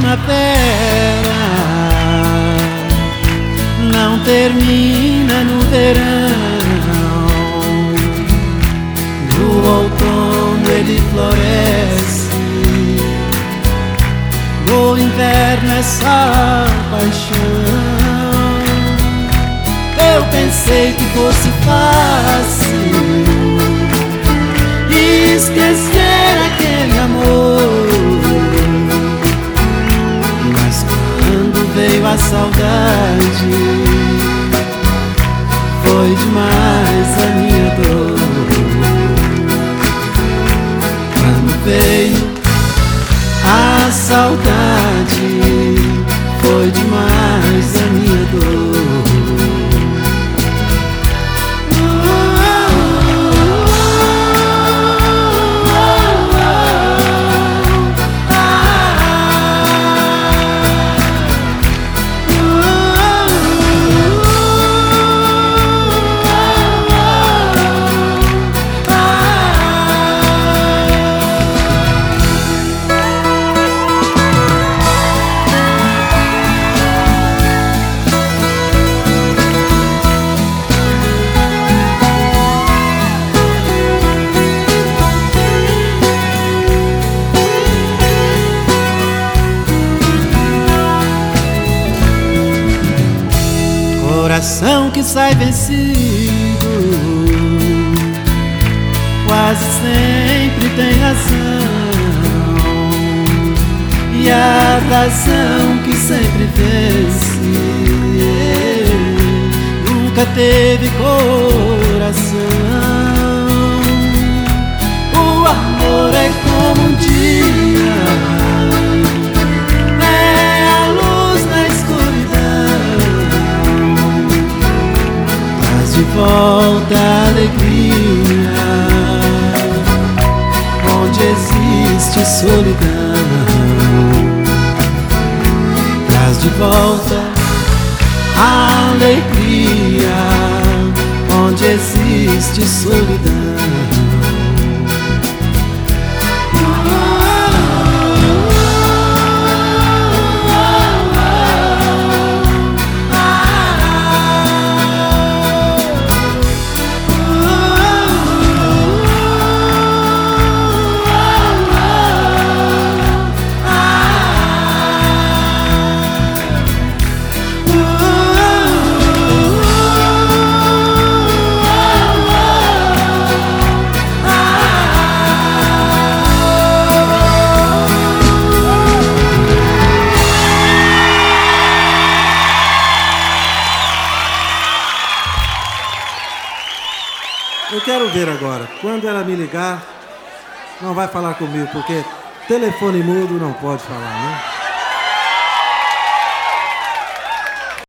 primavera não termina no verão. No outono ele floresce, no inverno é só paixão. Eu pensei que fosse fácil esquecer aquele amor, mas quando veio a saudade, foi demais a minha dor. Quando veio a saudade, foi demais a minha dor. Coração que sai vencido quase sempre tem razão, e a razão que sempre vence nunca teve coração. O amor é como um dia, é a luz na escuridão, traz de volta a alegria onde existe solidão. Traz de volta a alegria onde existe solidão. Eu quero ver agora, quando ela me ligar, não vai falar comigo, porque telefone mudo não pode falar, né?